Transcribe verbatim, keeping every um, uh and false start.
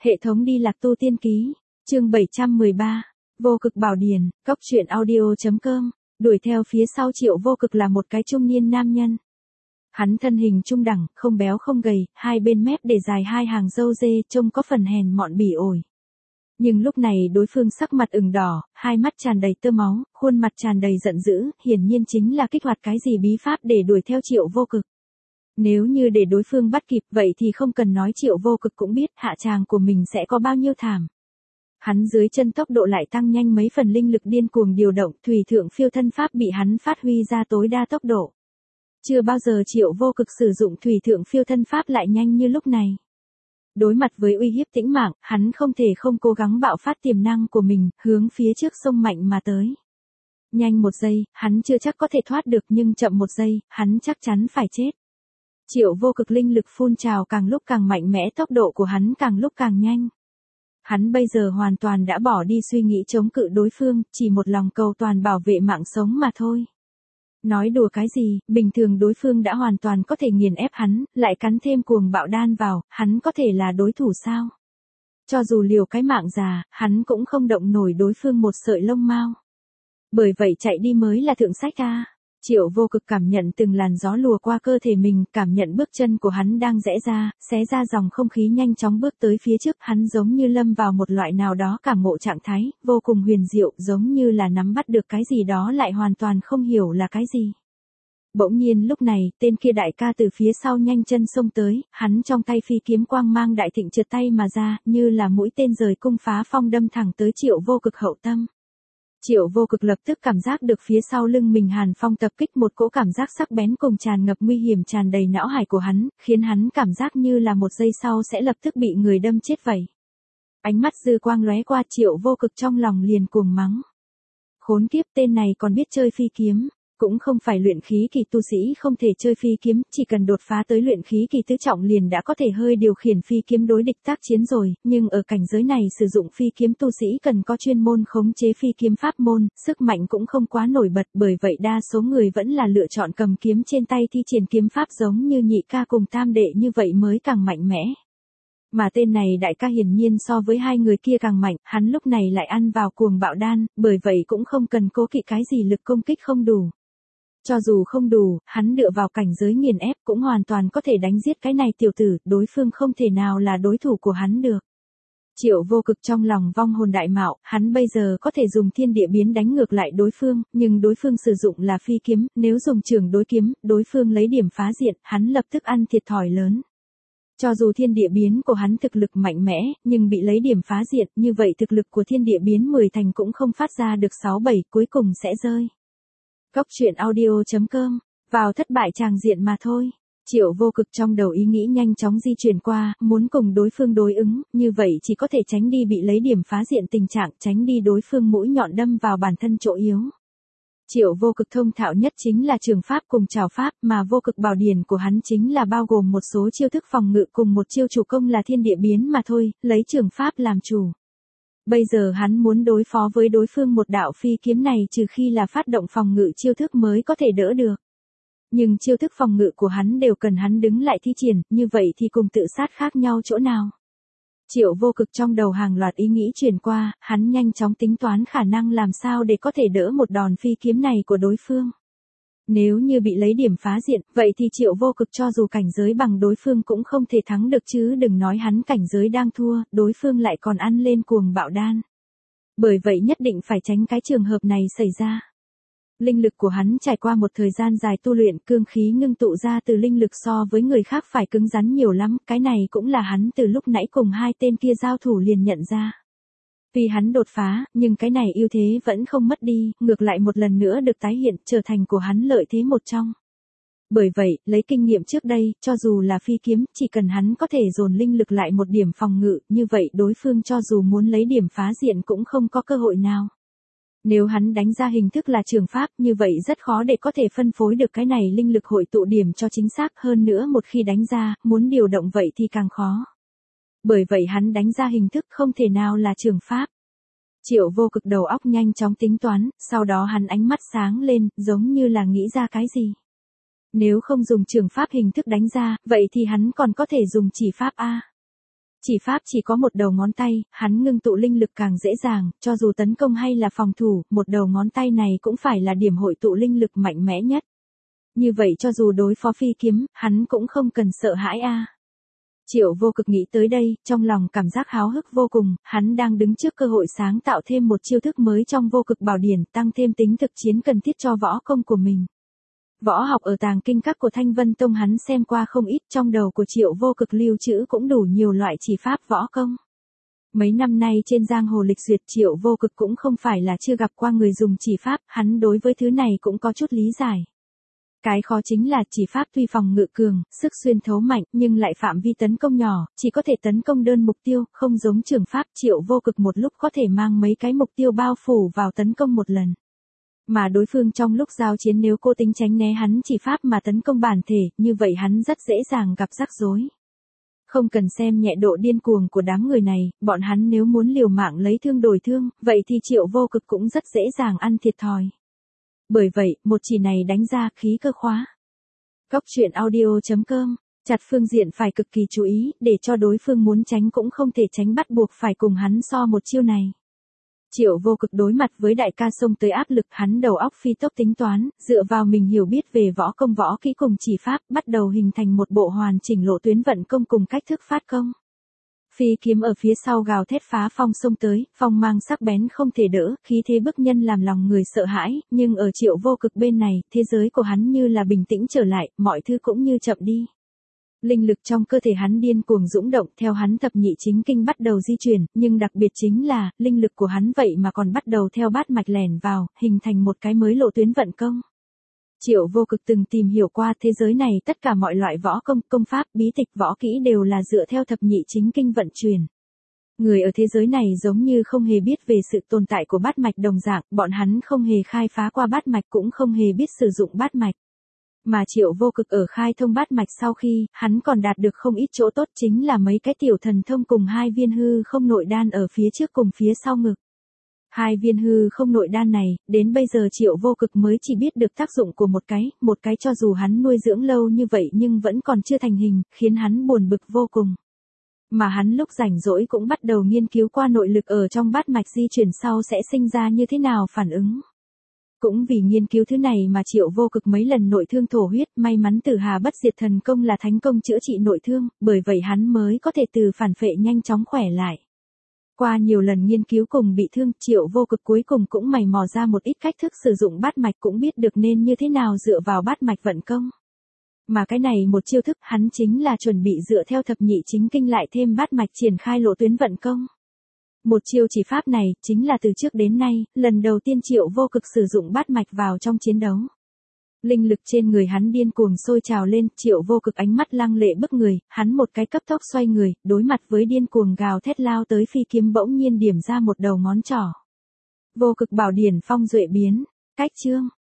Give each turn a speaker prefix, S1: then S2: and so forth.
S1: Hệ thống đi lạc tu tiên ký, chương bảy trăm mười ba, vô cực bảo điển, cốc truyện audio.com, đuổi theo phía sau Triệu Vô Cực là một cái trung niên nam nhân. Hắn thân hình trung đẳng, không béo không gầy, hai bên mép để dài hai hàng râu dê, trông có phần hèn mọn bỉ ổi. Nhưng lúc này đối phương sắc mặt ửng đỏ, hai mắt tràn đầy tơ máu, khuôn mặt tràn đầy giận dữ, hiển nhiên chính là kích hoạt cái gì bí pháp để đuổi theo Triệu Vô Cực. Nếu như để đối phương bắt kịp vậy thì không cần nói Triệu Vô Cực cũng biết hạ tràng của mình sẽ có bao nhiêu thảm. Hắn dưới chân tốc độ lại tăng nhanh mấy phần, linh lực điên cuồng điều động, thủy thượng phiêu thân pháp bị hắn phát huy ra tối đa tốc độ. Chưa bao giờ Triệu Vô Cực sử dụng thủy thượng phiêu thân pháp lại nhanh như lúc này. Đối mặt với uy hiếp tĩnh mạng, hắn không thể không cố gắng bạo phát tiềm năng của mình, hướng phía trước sông mạnh mà tới. Nhanh một giây, hắn chưa chắc có thể thoát được, nhưng chậm một giây, hắn chắc chắn phải chết. Triệu Vô Cực linh lực phun trào càng lúc càng mạnh mẽ, tốc độ của hắn càng lúc càng nhanh. Hắn bây giờ hoàn toàn đã bỏ đi suy nghĩ chống cự đối phương, chỉ một lòng cầu toàn bảo vệ mạng sống mà thôi. Nói đùa cái gì, bình thường đối phương đã hoàn toàn có thể nghiền ép hắn, lại cắn thêm cuồng bạo đan vào, hắn có thể là đối thủ sao? Cho dù liều cái mạng già, hắn cũng không động nổi đối phương một sợi lông mao. Bởi vậy chạy đi mới là thượng sách a. Triệu Vô Cực cảm nhận từng làn gió lùa qua cơ thể mình, cảm nhận bước chân của hắn đang rẽ ra, xé ra dòng không khí nhanh chóng bước tới phía trước, hắn giống như lâm vào một loại nào đó cảm ngộ trạng thái, vô cùng huyền diệu, giống như là nắm bắt được cái gì đó lại hoàn toàn không hiểu là cái gì. Bỗng nhiên lúc này, tên kia đại ca từ phía sau nhanh chân xông tới, hắn trong tay phi kiếm quang mang đại thịnh trượt tay mà ra, như là mũi tên rời cung phá phong đâm thẳng tới Triệu Vô Cực hậu tâm. Triệu Vô Cực lập tức cảm giác được phía sau lưng mình hàn phong tập kích, một cỗ cảm giác sắc bén cùng tràn ngập nguy hiểm tràn đầy não hải của hắn, khiến hắn cảm giác như là một giây sau sẽ lập tức bị người đâm chết vậy. Ánh mắt dư quang lóe qua, Triệu Vô Cực trong lòng liền cuồng mắng. Khốn kiếp, tên này còn biết chơi phi kiếm. Cũng không phải luyện khí kỳ tu sĩ không thể chơi phi kiếm, chỉ cần đột phá tới luyện khí kỳ tứ trọng liền đã có thể hơi điều khiển phi kiếm đối địch tác chiến rồi, nhưng ở cảnh giới này sử dụng phi kiếm tu sĩ cần có chuyên môn khống chế phi kiếm pháp môn, sức mạnh cũng không quá nổi bật, bởi vậy đa số người vẫn là lựa chọn cầm kiếm trên tay thi triển kiếm pháp giống như nhị ca cùng tam đệ, như vậy mới càng mạnh mẽ. Mà tên này đại ca hiển nhiên so với hai người kia càng mạnh, hắn lúc này lại ăn vào cuồng bạo đan, bởi vậy cũng không cần cố kỵ cái gì lực công kích không đủ. Cho dù không đủ, hắn dựa vào cảnh giới nghiền ép cũng hoàn toàn có thể đánh giết cái này tiểu tử, đối phương không thể nào là đối thủ của hắn được. Triệu Vô Cực trong lòng vong hồn đại mạo, hắn bây giờ có thể dùng thiên địa biến đánh ngược lại đối phương, nhưng đối phương sử dụng là phi kiếm, nếu dùng trường đối kiếm, đối phương lấy điểm phá diện, hắn lập tức ăn thiệt thòi lớn. Cho dù thiên địa biến của hắn thực lực mạnh mẽ, nhưng bị lấy điểm phá diện, như vậy thực lực của thiên địa biến mười thành cũng không phát ra được sáu bảy, cuối cùng sẽ rơi. Cốc truyện audio.com, vào thất bại tràng diện mà thôi. Triệu Vô Cực trong đầu ý nghĩ nhanh chóng di chuyển qua, muốn cùng đối phương đối ứng, như vậy chỉ có thể tránh đi bị lấy điểm phá diện tình trạng, tránh đi đối phương mũi nhọn đâm vào bản thân chỗ yếu. Triệu Vô Cực thông thạo nhất chính là trường pháp cùng trảo pháp, mà vô cực bảo điển của hắn chính là bao gồm một số chiêu thức phòng ngự cùng một chiêu chủ công là thiên địa biến mà thôi, lấy trường pháp làm chủ. Bây giờ hắn muốn đối phó với đối phương một đạo phi kiếm này trừ khi là phát động phòng ngự chiêu thức mới có thể đỡ được. Nhưng chiêu thức phòng ngự của hắn đều cần hắn đứng lại thi triển, như vậy thì cùng tự sát khác nhau chỗ nào? Triệu Vô Cực trong đầu hàng loạt ý nghĩ truyền qua, hắn nhanh chóng tính toán khả năng làm sao để có thể đỡ một đòn phi kiếm này của đối phương. Nếu như bị lấy điểm phá diện, vậy thì Triệu Vô Cực cho dù cảnh giới bằng đối phương cũng không thể thắng được, chứ đừng nói hắn cảnh giới đang thua, đối phương lại còn ăn lên cuồng bạo đan. Bởi vậy nhất định phải tránh cái trường hợp này xảy ra. Linh lực của hắn trải qua một thời gian dài tu luyện, cương khí ngưng tụ ra từ linh lực so với người khác phải cứng rắn nhiều lắm, cái này cũng là hắn từ lúc nãy cùng hai tên kia giao thủ liền nhận ra. Tuy hắn đột phá, nhưng cái này ưu thế vẫn không mất đi, ngược lại một lần nữa được tái hiện, trở thành của hắn lợi thế một trong. Bởi vậy, lấy kinh nghiệm trước đây, cho dù là phi kiếm, chỉ cần hắn có thể dồn linh lực lại một điểm phòng ngự, như vậy đối phương cho dù muốn lấy điểm phá diện cũng không có cơ hội nào. Nếu hắn đánh ra hình thức là trường pháp, như vậy rất khó để có thể phân phối được cái này linh lực hội tụ điểm cho chính xác, hơn nữa một khi đánh ra, muốn điều động vậy thì càng khó. Bởi vậy hắn đánh ra hình thức không thể nào là trường pháp. Triệu Vô Cực đầu óc nhanh chóng tính toán, sau đó hắn ánh mắt sáng lên, giống như là nghĩ ra cái gì. Nếu không dùng trường pháp hình thức đánh ra, vậy thì hắn còn có thể dùng chỉ pháp a. Chỉ pháp chỉ có một đầu ngón tay, hắn ngưng tụ linh lực càng dễ dàng, cho dù tấn công hay là phòng thủ, một đầu ngón tay này cũng phải là điểm hội tụ linh lực mạnh mẽ nhất. Như vậy cho dù đối phó phi kiếm, hắn cũng không cần sợ hãi a. À. Triệu Vô Cực nghĩ tới đây, trong lòng cảm giác háo hức vô cùng, hắn đang đứng trước cơ hội sáng tạo thêm một chiêu thức mới trong Vô Cực Bảo Điển, tăng thêm tính thực chiến cần thiết cho võ công của mình. Võ học ở tàng kinh các của Thanh Vân Tông hắn xem qua không ít, trong đầu của Triệu Vô Cực lưu trữ cũng đủ nhiều loại chỉ pháp võ công. Mấy năm nay trên giang hồ lịch duyệt Triệu Vô Cực cũng không phải là chưa gặp qua người dùng chỉ pháp, hắn đối với thứ này cũng có chút lý giải. Cái khó chính là chỉ pháp tuy phòng ngự cường, sức xuyên thấu mạnh nhưng lại phạm vi tấn công nhỏ, chỉ có thể tấn công đơn mục tiêu, không giống trường pháp Triệu Vô Cực một lúc có thể mang mấy cái mục tiêu bao phủ vào tấn công một lần. Mà đối phương trong lúc giao chiến nếu cố tính tránh né hắn chỉ pháp mà tấn công bản thể, như vậy hắn rất dễ dàng gặp rắc rối. Không cần xem nhẹ độ điên cuồng của đám người này, bọn hắn nếu muốn liều mạng lấy thương đổi thương, vậy thì Triệu Vô Cực cũng rất dễ dàng ăn thiệt thòi. Bởi vậy, một chỉ này đánh ra khí cơ khóa. Góc truyện audio chấm com, chặt phương diện phải cực kỳ chú ý, để cho đối phương muốn tránh cũng không thể tránh bắt buộc phải cùng hắn so một chiêu này. Triệu Vô Cực đối mặt với đại ca xông tới áp lực, hắn đầu óc phi tốc tính toán, dựa vào mình hiểu biết về võ công võ kỹ cùng chỉ pháp, bắt đầu hình thành một bộ hoàn chỉnh lộ tuyến vận công cùng cách thức phát công. Phi kiếm ở phía sau gào thét phá phong xông tới, phong mang sắc bén không thể đỡ, khí thế bức nhân làm lòng người sợ hãi, nhưng ở Triệu Vô Cực bên này, thế giới của hắn như là bình tĩnh trở lại, mọi thứ cũng như chậm đi. Linh lực trong cơ thể hắn điên cuồng dũng động, theo hắn thập nhị chính kinh bắt đầu di chuyển, nhưng đặc biệt chính là, linh lực của hắn vậy mà còn bắt đầu theo bát mạch lẻn vào, hình thành một cái mới lộ tuyến vận công. Triệu Vô Cực từng tìm hiểu qua thế giới này, tất cả mọi loại võ công, công pháp, bí tịch võ kỹ đều là dựa theo thập nhị chính kinh vận chuyển. Người ở thế giới này giống như không hề biết về sự tồn tại của bát mạch đồng dạng, bọn hắn không hề khai phá qua bát mạch cũng không hề biết sử dụng bát mạch. Mà Triệu Vô Cực ở khai thông bát mạch sau khi, hắn còn đạt được không ít chỗ tốt, chính là mấy cái tiểu thần thông cùng hai viên hư không nội đan ở phía trước cùng phía sau ngực. Hai viên hư không nội đan này, đến bây giờ Triệu Vô Cực mới chỉ biết được tác dụng của một cái, một cái cho dù hắn nuôi dưỡng lâu như vậy nhưng vẫn còn chưa thành hình, khiến hắn buồn bực vô cùng. Mà hắn lúc rảnh rỗi cũng bắt đầu nghiên cứu qua nội lực ở trong bát mạch di chuyển sau sẽ sinh ra như thế nào phản ứng. Cũng vì nghiên cứu thứ này mà Triệu Vô Cực mấy lần nội thương thổ huyết, may mắn Tử Hà Bất Diệt Thần Công là thánh công chữa trị nội thương, bởi vậy hắn mới có thể từ phản phệ nhanh chóng khỏe lại. Qua nhiều lần nghiên cứu cùng bị thương, Triệu Vô Cực cuối cùng cũng mày mò ra một ít cách thức sử dụng bát mạch, cũng biết được nên như thế nào dựa vào bát mạch vận công. Mà cái này một chiêu thức hắn chính là chuẩn bị dựa theo thập nhị chính kinh lại thêm bát mạch triển khai lộ tuyến vận công. Một chiêu chỉ pháp này, chính là từ trước đến nay, lần đầu tiên Triệu Vô Cực sử dụng bát mạch vào trong chiến đấu. Linh lực trên người hắn điên cuồng sôi trào lên, Triệu Vô Cực ánh mắt lăng lệ bức người, hắn một cái cấp tốc xoay người, đối mặt với điên cuồng gào thét lao tới phi kiếm bỗng nhiên điểm ra một đầu ngón trỏ. Vô Cực Bảo Điển phong duệ biến, cách chương,